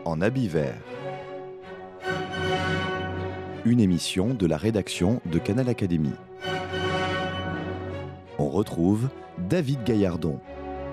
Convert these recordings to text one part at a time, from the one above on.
en habit vert. Une émission de la rédaction de Canal Académie. On retrouve David Gaillardon.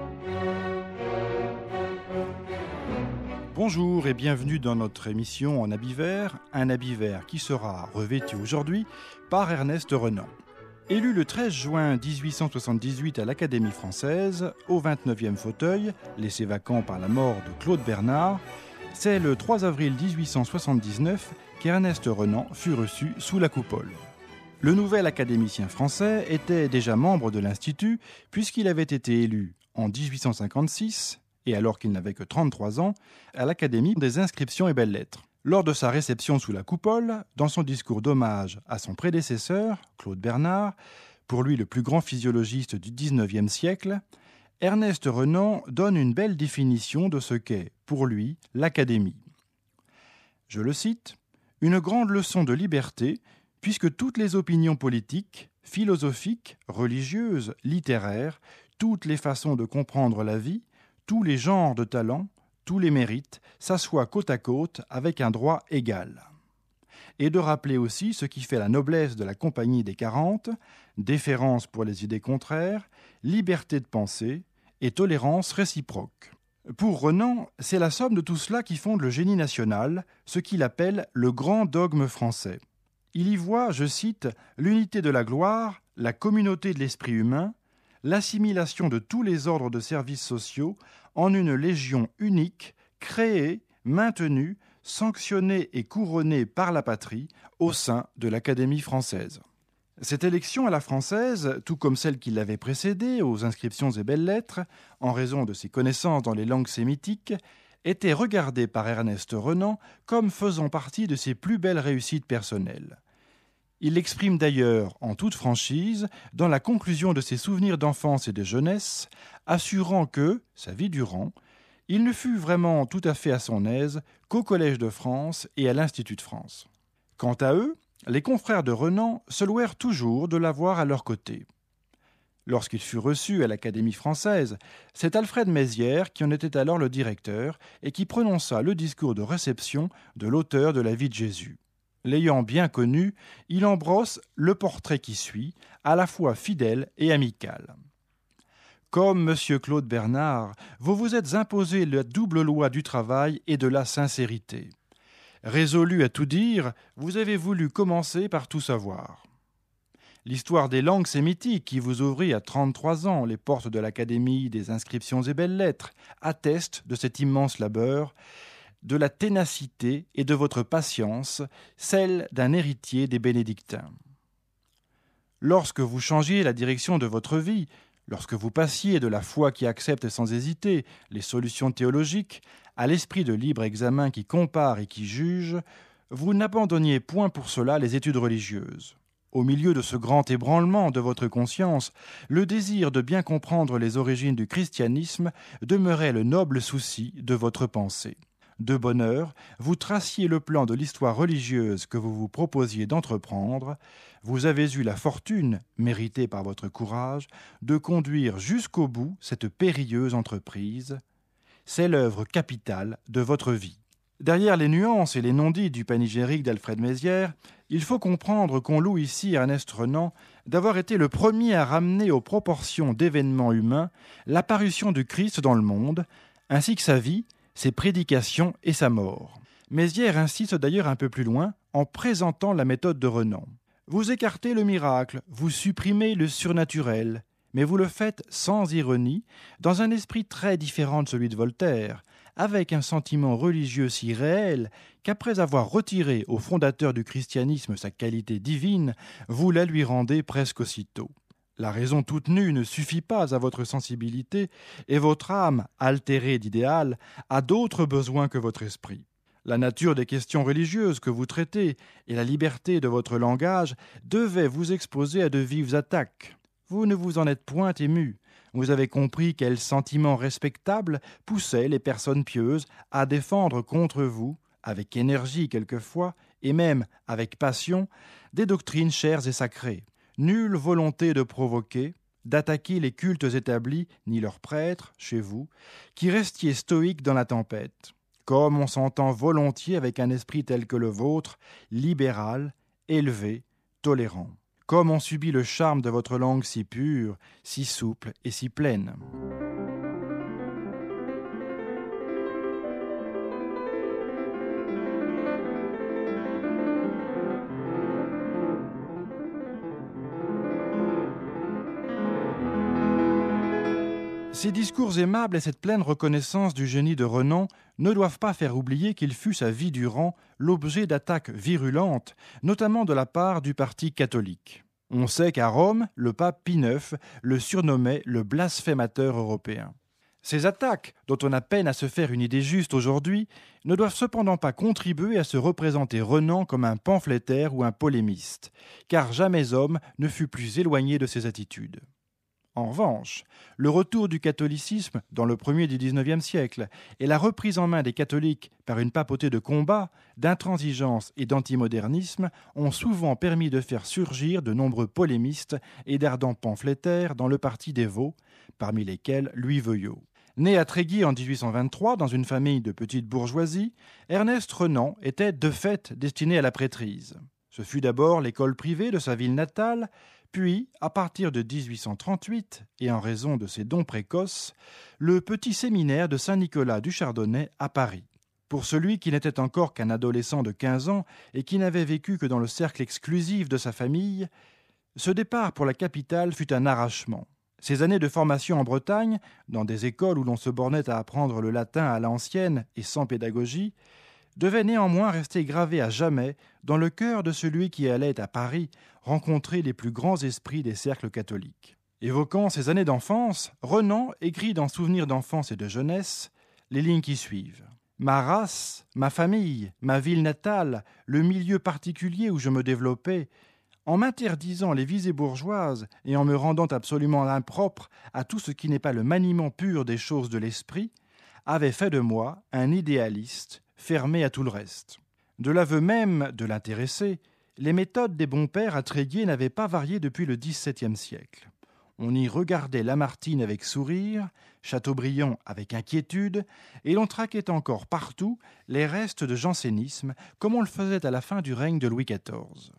Bonjour et bienvenue dans notre émission en habit vert, un habit vert qui sera revêtu aujourd'hui par Ernest Renan. Élu le 13 juin 1878 à l'Académie française, au 29e fauteuil, laissé vacant par la mort de Claude Bernard, c'est le 3 avril 1879 qu'Ernest Renan fut reçu sous la coupole. Le nouvel académicien français était déjà membre de l'Institut puisqu'il avait été élu en 1856, et alors qu'il n'avait que 33 ans, à l'Académie des inscriptions et belles-lettres. Lors de sa réception sous la coupole, dans son discours d'hommage à son prédécesseur, Claude Bernard, pour lui le plus grand physiologiste du XIXe siècle, Ernest Renan donne une belle définition de ce qu'est, pour lui, l'Académie. Je le cite, « Une grande leçon de liberté, puisque toutes les opinions politiques, philosophiques, religieuses, littéraires, toutes les façons de comprendre la vie, tous les genres de talents, tous les mérites, s'assoient côte à côte avec un droit égal. » Et de rappeler aussi ce qui fait la noblesse de la Compagnie des 40, déférence pour les idées contraires, liberté de pensée et tolérance réciproque. Pour Renan, c'est la somme de tout cela qui fonde le génie national, ce qu'il appelle le grand dogme français. Il y voit, je cite, « l'unité de la gloire, la communauté de l'esprit humain, l'assimilation de tous les ordres de services sociaux en une légion unique, créée, maintenue, sanctionnée et couronnée par la patrie au sein de l'Académie française. » Cette élection à la française, tout comme celle qui l'avait précédée aux inscriptions et belles-lettres, en raison de ses connaissances dans les langues sémitiques, était regardée par Ernest Renan comme faisant partie de ses plus belles réussites personnelles. Il l'exprime d'ailleurs en toute franchise dans la conclusion de ses souvenirs d'enfance et de jeunesse, assurant que, sa vie durant, il ne fut vraiment tout à fait à son aise qu'au Collège de France et à l'Institut de France. Quant à eux, les confrères de Renan se louèrent toujours de l'avoir à leur côté. Lorsqu'il fut reçu à l'Académie française, c'est Alfred Mézières qui en était alors le directeur et qui prononça le discours de réception de l'auteur de la vie de Jésus. L'ayant bien connu, il en brosse le portrait qui suit, à la fois fidèle et amical. Comme M. Claude Bernard, vous vous êtes imposé la double loi du travail et de la sincérité. Résolu à tout dire, vous avez voulu commencer par tout savoir. L'histoire des langues sémitiques qui vous ouvrit à 33 ans les portes de l'Académie des inscriptions et belles-lettres atteste de cet immense labeur, de la ténacité et de votre patience, celle d'un héritier des bénédictins. Lorsque vous changiez la direction de votre vie, lorsque vous passiez de la foi qui accepte sans hésiter les solutions théologiques à l'esprit de libre examen qui compare et qui juge, vous n'abandonniez point pour cela les études religieuses. Au milieu de ce grand ébranlement de votre conscience, le désir de bien comprendre les origines du christianisme demeurait le noble souci de votre pensée. De bonne heure, vous traciez le plan de l'histoire religieuse que vous vous proposiez d'entreprendre. Vous avez eu la fortune, méritée par votre courage, de conduire jusqu'au bout cette périlleuse entreprise. C'est l'œuvre capitale de votre vie. Derrière les nuances et les non-dits du panégyrique d'Alfred Mézières, il faut comprendre qu'on loue ici Ernest Renan d'avoir été le premier à ramener aux proportions d'événements humains l'apparition du Christ dans le monde, ainsi que sa vie, ses prédications et sa mort. Mézières insiste d'ailleurs un peu plus loin en présentant la méthode de Renan. Vous écartez le miracle, vous supprimez le surnaturel, mais vous le faites sans ironie, dans un esprit très différent de celui de Voltaire, avec un sentiment religieux si réel qu'après avoir retiré au fondateur du christianisme sa qualité divine, vous la lui rendez presque aussitôt. La raison toute nue ne suffit pas à votre sensibilité, et votre âme, altérée d'idéal, a d'autres besoins que votre esprit. La nature des questions religieuses que vous traitez et la liberté de votre langage devaient vous exposer à de vives attaques. Vous ne vous en êtes point ému. Vous avez compris quels sentiments respectables poussaient les personnes pieuses à défendre contre vous, avec énergie quelquefois, et même avec passion, des doctrines chères et sacrées. Nulle volonté de provoquer, d'attaquer les cultes établis, ni leurs prêtres, chez vous, qui restiez stoïques dans la tempête. comme on s'entend volontiers avec un esprit tel que le vôtre, libéral, élevé, tolérant. Comme on subit le charme de votre langue si pure, si souple et si pleine. Ces discours aimables et cette pleine reconnaissance du génie de Renan ne doivent pas faire oublier qu'il fut sa vie durant l'objet d'attaques virulentes, notamment de la part du parti catholique. On sait qu'à Rome, le pape Pie IX le surnommait le blasphémateur européen. Ces attaques, dont on a peine à se faire une idée juste aujourd'hui, ne doivent cependant pas contribuer à se représenter Renan comme un pamphlétaire ou un polémiste, car jamais homme ne fut plus éloigné de ses attitudes. En revanche, le retour du catholicisme dans le premier du XIXe siècle et la reprise en main des catholiques par une papauté de combat, d'intransigeance et d'antimodernisme ont souvent permis de faire surgir de nombreux polémistes et d'ardents pamphlétaires dans le parti des Vaux, parmi lesquels Louis Veuillot. Né à Tréguier en 1823 dans une famille de petite bourgeoisie, Ernest Renan était de fait destiné à la prêtrise. Ce fut d'abord l'école privée de sa ville natale, puis, à partir de 1838, et en raison de ses dons précoces, le petit séminaire de Saint-Nicolas du Chardonnay à Paris. Pour celui qui n'était encore qu'un adolescent de 15 ans et qui n'avait vécu que dans le cercle exclusif de sa famille, ce départ pour la capitale fut un arrachement. Ces années de formation en Bretagne, dans des écoles où l'on se bornait à apprendre le latin à l'ancienne et sans pédagogie, devait néanmoins rester gravé à jamais dans le cœur de celui qui allait à Paris rencontrer les plus grands esprits des cercles catholiques. Évoquant ses années d'enfance, Renan écrit dans Souvenirs d'enfance et de jeunesse les lignes qui suivent. « Ma race, ma famille, ma ville natale, le milieu particulier où je me développais, en m'interdisant les visées bourgeoises et en me rendant absolument impropre à tout ce qui n'est pas le maniement pur des choses de l'esprit, avait fait de moi un idéaliste fermé à tout le reste. De l'aveu même de l'intéressé, les méthodes des bons pères à Tréguier n'avaient pas varié depuis le XVIIe siècle. On y regardait Lamartine avec sourire, Chateaubriand avec inquiétude, et l'on traquait encore partout les restes de jansénisme, comme on le faisait à la fin du règne de Louis XIV.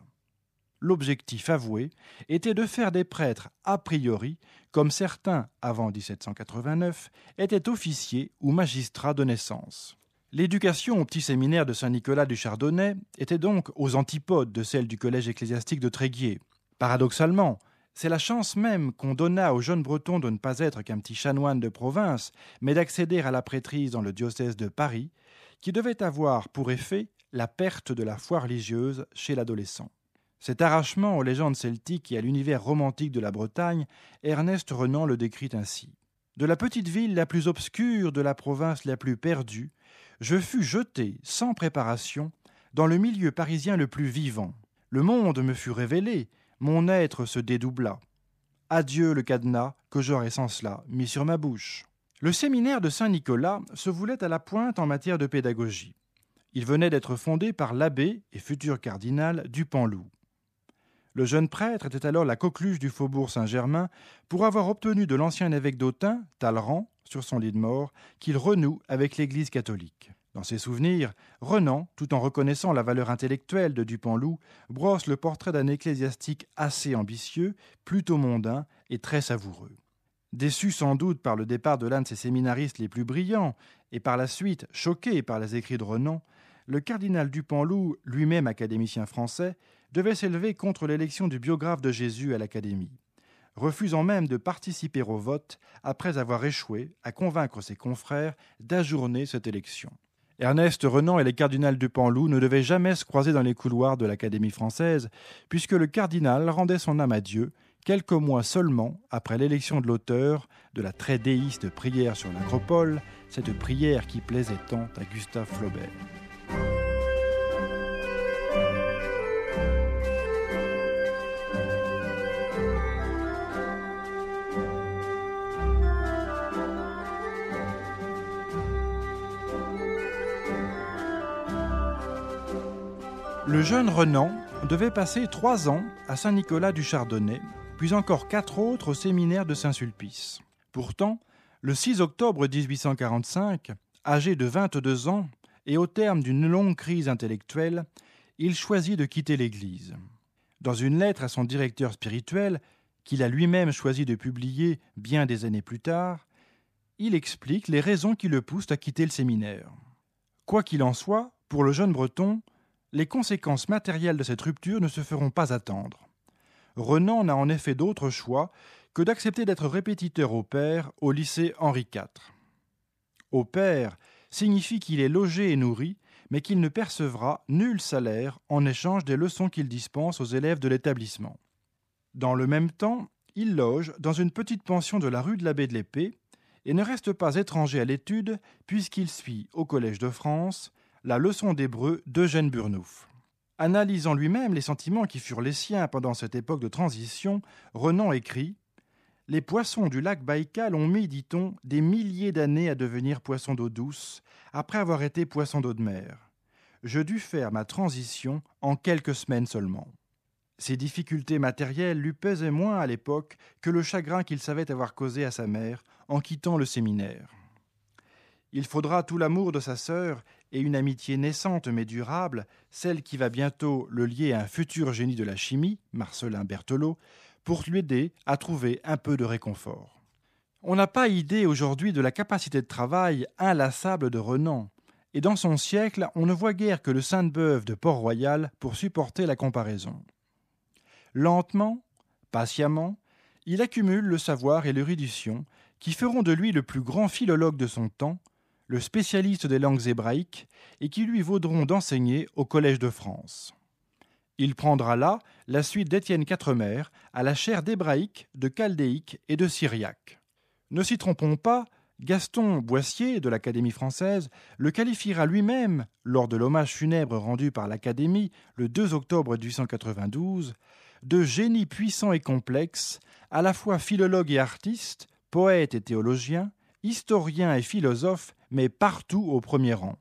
L'objectif avoué était de faire des prêtres a priori, comme certains, avant 1789, étaient officiers ou magistrats de naissance. L'éducation au petit séminaire de Saint-Nicolas du Chardonnay était donc aux antipodes de celle du collège ecclésiastique de Tréguier. Paradoxalement, c'est la chance même qu'on donna aux jeunes Bretons de ne pas être qu'un petit chanoine de province, mais d'accéder à la prêtrise dans le diocèse de Paris, qui devait avoir pour effet la perte de la foi religieuse chez l'adolescent. Cet arrachement aux légendes celtiques et à l'univers romantique de la Bretagne, Ernest Renan le décrit ainsi. « De la petite ville la plus obscure, de la province la plus perdue, je fus jeté, sans préparation, dans le milieu parisien le plus vivant. Le monde me fut révélé, mon être se dédoubla. Adieu le cadenas que j'aurais sans cela mis sur ma bouche. » Le séminaire de Saint-Nicolas se voulait à la pointe en matière de pédagogie. Il venait d'être fondé par l'abbé et futur cardinal Dupanloup. Le jeune prêtre était alors la coqueluche du faubourg Saint-Germain pour avoir obtenu de l'ancien évêque d'Autun, Talleyrand, sur son lit de mort, qu'il renoue avec l'Église catholique. Dans ses souvenirs, Renan, tout en reconnaissant la valeur intellectuelle de Dupanloup, brosse le portrait d'un ecclésiastique assez ambitieux, plutôt mondain et très savoureux. Déçu sans doute par le départ de l'un de ses séminaristes les plus brillants, et par la suite choqué par les écrits de Renan, le cardinal Dupanloup, lui-même académicien français, devait s'élever contre l'élection du biographe de Jésus à l'Académie, refusant même de participer au vote après avoir échoué à convaincre ses confrères d'ajourner cette élection. Ernest Renan et le cardinal Dupanloup ne devaient jamais se croiser dans les couloirs de l'Académie française, puisque le cardinal rendait son âme à Dieu quelques mois seulement après l'élection de l'auteur de la très déiste prière sur l'Acropole, cette prière qui plaisait tant à Gustave Flaubert. Le jeune Renan devait passer 3 ans à Saint-Nicolas du Chardonnay, puis encore 4 autres au séminaire de Saint-Sulpice. Pourtant, le 6 octobre 1845, âgé de 22 ans, et au terme d'une longue crise intellectuelle, il choisit de quitter l'Église. Dans une lettre à son directeur spirituel, qu'il a lui-même choisi de publier bien des années plus tard, il explique les raisons qui le poussent à quitter le séminaire. Quoi qu'il en soit, pour le jeune Breton, les conséquences matérielles de cette rupture ne se feront pas attendre. Renan n'a en effet d'autre choix que d'accepter d'être répétiteur au pair au lycée Henri IV. Au pair signifie qu'il est logé et nourri, mais qu'il ne percevra nul salaire en échange des leçons qu'il dispense aux élèves de l'établissement. Dans le même temps, il loge dans une petite pension de la rue de l'Abbé de l'Épée et ne reste pas étranger à l'étude puisqu'il suit au Collège de France la leçon d'hébreu d'Eugène Burnouf. Analysant lui-même les sentiments qui furent les siens pendant cette époque de transition, Renan écrit « Les poissons du lac Baïkal ont mis, dit-on, des milliers d'années à devenir poissons d'eau douce, après avoir été poissons d'eau de mer. Je dus faire ma transition en quelques semaines seulement. » Ces difficultés matérielles lui pesaient moins à l'époque que le chagrin qu'il savait avoir causé à sa mère en quittant le séminaire. Il faudra tout l'amour de sa sœur et une amitié naissante mais durable, celle qui va bientôt le lier à un futur génie de la chimie, Marcellin Berthelot, pour lui aider à trouver un peu de réconfort. On n'a pas idée aujourd'hui de la capacité de travail inlassable de Renan, et dans son siècle, on ne voit guère que le Sainte-Beuve de Port-Royal pour supporter la comparaison. Lentement, patiemment, il accumule le savoir et l'érudition qui feront de lui le plus grand philologue de son temps, le spécialiste des langues hébraïques, et qui lui vaudront d'enseigner au Collège de France. Il prendra là la suite d'Étienne Quatremer à la chaire d'hébraïque, de chaldéique et de syriaque. Ne s'y trompons pas, Gaston Boissier de l'Académie française le qualifiera lui-même, lors de l'hommage funèbre rendu par l'Académie le 2 octobre 1892, de génie puissant et complexe, à la fois philologue et artiste, poète et théologien, historien et philosophe, mais partout au premier rang.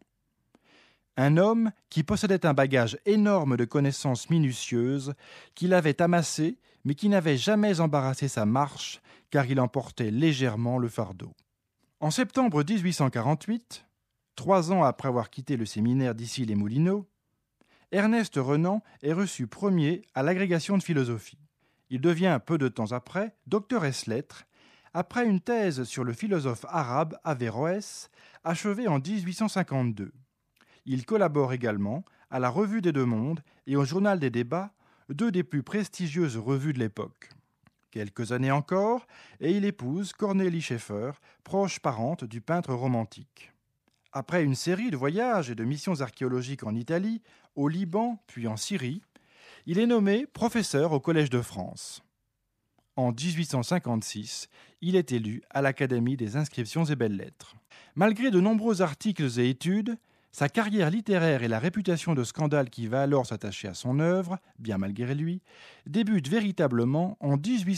Un homme qui possédait un bagage énorme de connaissances minutieuses, qu'il avait amassé, mais qui n'avait jamais embarrassé sa marche, car il en portait légèrement le fardeau. En septembre 1848, 3 ans après avoir quitté le séminaire d'Issy-les-Moulineaux, Ernest Renan est reçu premier à l'agrégation de philosophie. Il devient, peu de temps après, docteur ès lettres, après une thèse sur le philosophe arabe Averroès, achevée en 1852. Il collabore également à la Revue des Deux Mondes et au Journal des Débats, 2 des plus prestigieuses revues de l'époque. Quelques années encore, et il épouse Cornélie Schaeffer, proche parente du peintre romantique. Après une série de voyages et de missions archéologiques en Italie, au Liban puis en Syrie, il est nommé professeur au Collège de France. En 1856, il est élu à l'Académie des inscriptions et belles-lettres. Malgré de nombreux articles et études, sa carrière littéraire et la réputation de scandale qui va alors s'attacher à son œuvre, bien malgré lui, débutent véritablement en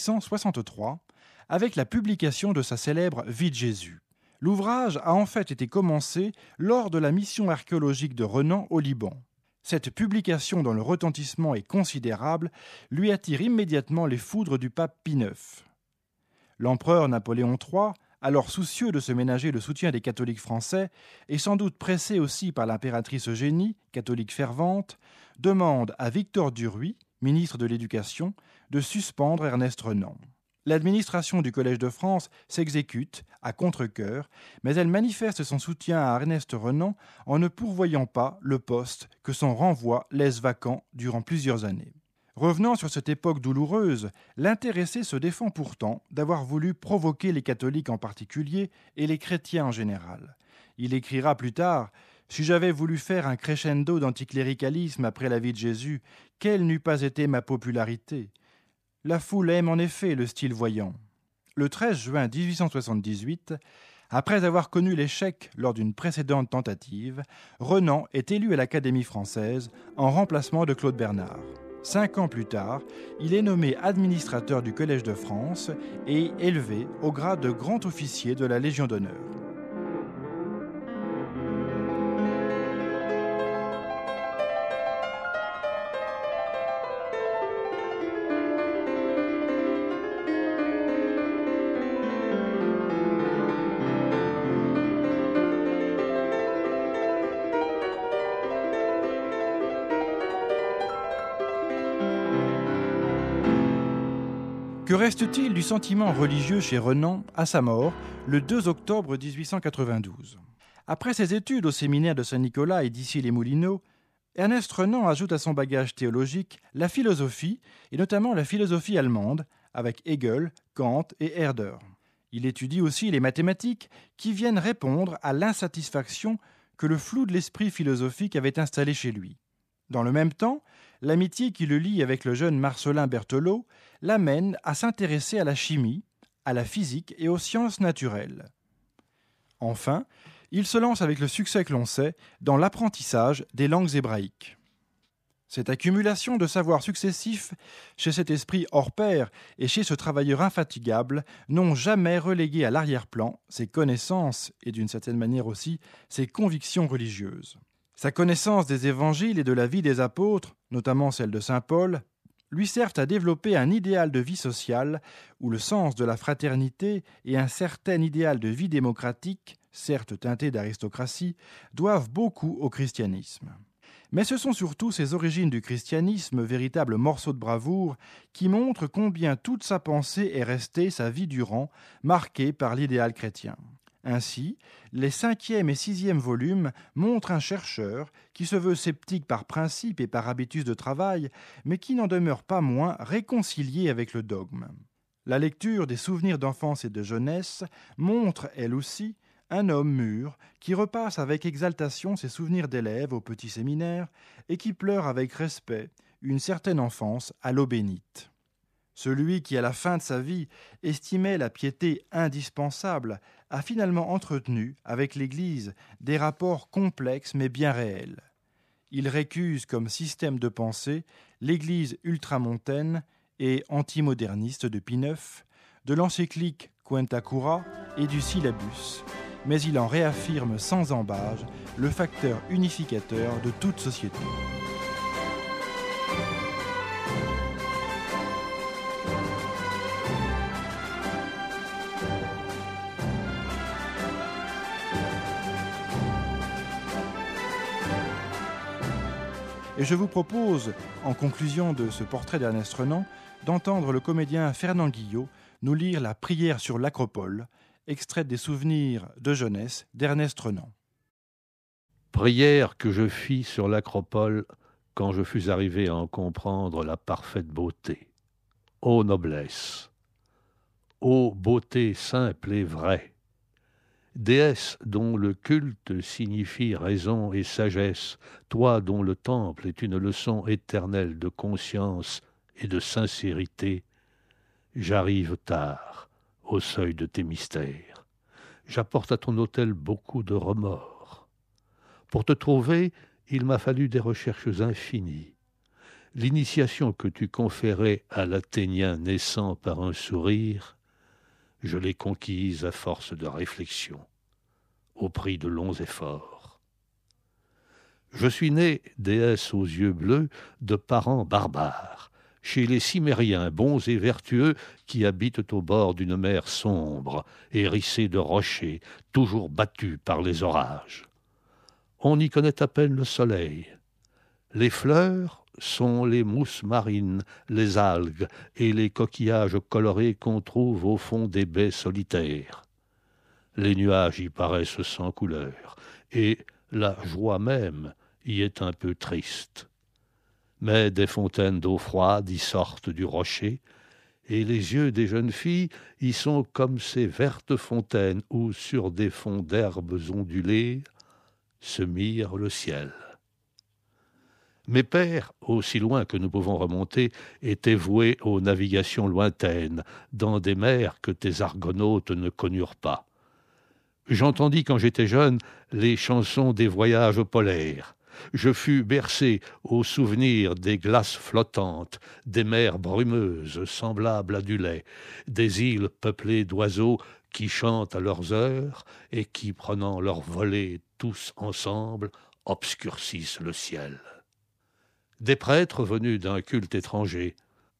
1863 avec la publication de sa célèbre Vie de Jésus. L'ouvrage a en fait été commencé lors de la mission archéologique de Renan au Liban. Cette publication dont le retentissement est considérable lui attire immédiatement les foudres du pape Pie IX. L'empereur Napoléon III, alors soucieux de se ménager le soutien des catholiques français et sans doute pressé aussi par l'impératrice Eugénie, catholique fervente, demande à Victor Duruy, ministre de l'Éducation, de suspendre Ernest Renan. L'administration du Collège de France s'exécute à contre-cœur, mais elle manifeste son soutien à Ernest Renan en ne pourvoyant pas le poste que son renvoi laisse vacant durant plusieurs années. Revenant sur cette époque douloureuse, l'intéressé se défend pourtant d'avoir voulu provoquer les catholiques en particulier et les chrétiens en général. Il écrira plus tard « Si j'avais voulu faire un crescendo d'anticléricalisme après la vie de Jésus, quelle n'eût pas été ma popularité ?» La foule aime en effet le style voyant. Le 13 juin 1878, après avoir connu l'échec lors d'une précédente tentative, Renan est élu à l'Académie française en remplacement de Claude Bernard. 5 ans plus tard, il est nommé administrateur du Collège de France et élevé au grade de grand officier de la Légion d'honneur. Que reste-t-il du sentiment religieux chez Renan à sa mort, le 2 octobre 1892 ? Après ses études au séminaire de Saint-Nicolas et d'Issy-les-Moulineaux, Ernest Renan ajoute à son bagage théologique la philosophie, et notamment la philosophie allemande, avec Hegel, Kant et Herder. Il étudie aussi les mathématiques qui viennent répondre à l'insatisfaction que le flou de l'esprit philosophique avait installé chez lui. Dans le même temps, l'amitié qui le lie avec le jeune Marcellin Berthelot l'amène à s'intéresser à la chimie, à la physique et aux sciences naturelles. Enfin, il se lance avec le succès que l'on sait dans l'apprentissage des langues hébraïques. Cette accumulation de savoirs successifs chez cet esprit hors pair et chez ce travailleur infatigable n'ont jamais relégué à l'arrière-plan ses connaissances et d'une certaine manière aussi ses convictions religieuses. Sa connaissance des évangiles et de la vie des apôtres, notamment celle de saint Paul, lui servent à développer un idéal de vie sociale où le sens de la fraternité et un certain idéal de vie démocratique, certes teinté d'aristocratie, doivent beaucoup au christianisme. Mais ce sont surtout ces origines du christianisme, véritable morceau de bravoure, qui montrent combien toute sa pensée est restée, sa vie durant, marquée par l'idéal chrétien. Ainsi, les 5e et 6e volumes montrent un chercheur qui se veut sceptique par principe et par habitus de travail, mais qui n'en demeure pas moins réconcilié avec le dogme. La lecture des souvenirs d'enfance et de jeunesse montre, elle aussi, un homme mûr qui repasse avec exaltation ses souvenirs d'élève au petit séminaire et qui pleure avec respect une certaine enfance à l'eau bénite. Celui qui, à la fin de sa vie, estimait la piété indispensable, a finalement entretenu avec l'Église des rapports complexes mais bien réels. Il récuse comme système de pensée l'Église ultramontaine et antimoderniste de Pie IX, de l'encyclique Quenta Cura et du syllabus, mais il en réaffirme sans embâge le facteur unificateur de toute société. Et je vous propose, en conclusion de ce portrait d'Ernest Renan, d'entendre le comédien Fernand Guillot nous lire la prière sur l'Acropole, extraite des souvenirs de jeunesse d'Ernest Renan. Prière que je fis sur l'Acropole quand je fus arrivé à en comprendre la parfaite beauté. Ô noblesse! Ô beauté simple et vraie! Déesse dont le culte signifie raison et sagesse, toi dont le temple est une leçon éternelle de conscience et de sincérité, j'arrive tard au seuil de tes mystères. J'apporte à ton autel beaucoup de remords. Pour te trouver, il m'a fallu des recherches infinies. L'initiation que tu conférais à l'Athénien naissant par un sourire, je l'ai conquise à force de réflexion, au prix de longs efforts. Je suis né, déesse aux yeux bleus, de parents barbares, chez les Cimériens bons et vertueux qui habitent au bord d'une mer sombre, hérissée de rochers, toujours battus par les orages. On y connaît à peine le soleil. Les fleurs sont les mousses marines, les algues et les coquillages colorés qu'on trouve au fond des baies solitaires. Les nuages y paraissent sans couleur, et la joie même y est un peu triste. Mais des fontaines d'eau froide y sortent du rocher, et les yeux des jeunes filles y sont comme ces vertes fontaines où, sur des fonds d'herbes ondulées, se mire le ciel. Mes pères, aussi loin que nous pouvons remonter, étaient voués aux navigations lointaines, dans des mers que tes argonautes ne connurent pas. J'entendis quand j'étais jeune les chansons des voyages polaires. Je fus bercé au souvenir des glaces flottantes, des mers brumeuses semblables à du lait, des îles peuplées d'oiseaux qui chantent à leurs heures et qui, prenant leur volée tous ensemble, obscurcissent le ciel. Des prêtres venus d'un culte étranger,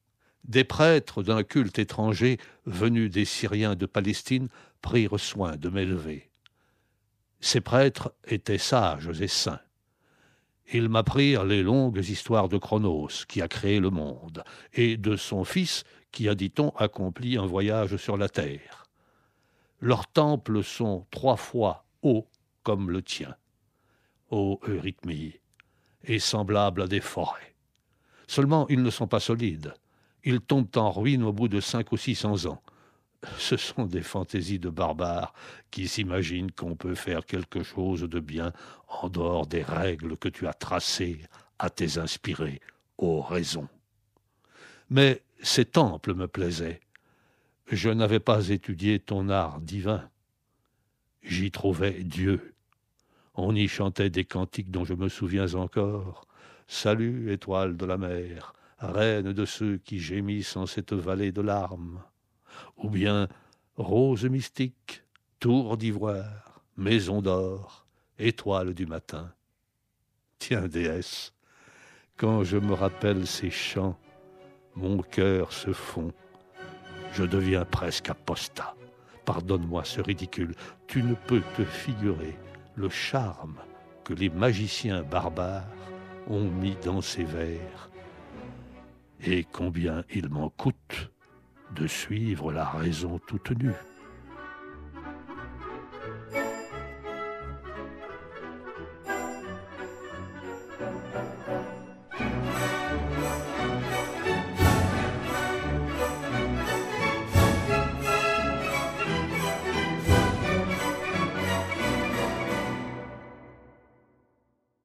venus des Syriens de Palestine, prirent soin de m'élever. Ces prêtres étaient sages et saints. Ils m'apprirent les longues histoires de Chronos, qui a créé le monde, et de son fils, qui a, dit-on, accompli un voyage sur la terre. Leurs temples sont 3 fois hauts comme le tien, ô Eurythmie, et semblables à des forêts. Seulement, ils ne sont pas solides. Ils tombent en ruine au bout de 500 ou 600 ans. Ce sont des fantaisies de barbares qui s'imaginent qu'on peut faire quelque chose de bien en dehors des règles que tu as tracées à tes inspirés, ô raison. Mais ces temples me plaisaient. Je n'avais pas étudié ton art divin. J'y trouvais Dieu. On y chantait des cantiques dont je me souviens encore. Salut, étoile de la mer, reine de ceux qui gémissent en cette vallée de larmes. Ou bien rose mystique, tour d'ivoire, maison d'or, étoile du matin. Tiens, déesse, quand je me rappelle ces chants, mon cœur se fond. Je deviens presque apostat. Pardonne-moi ce ridicule. Tu ne peux te figurer le charme que les magiciens barbares ont mis dans ces vers. Et combien il m'en coûte de suivre la raison toute nue.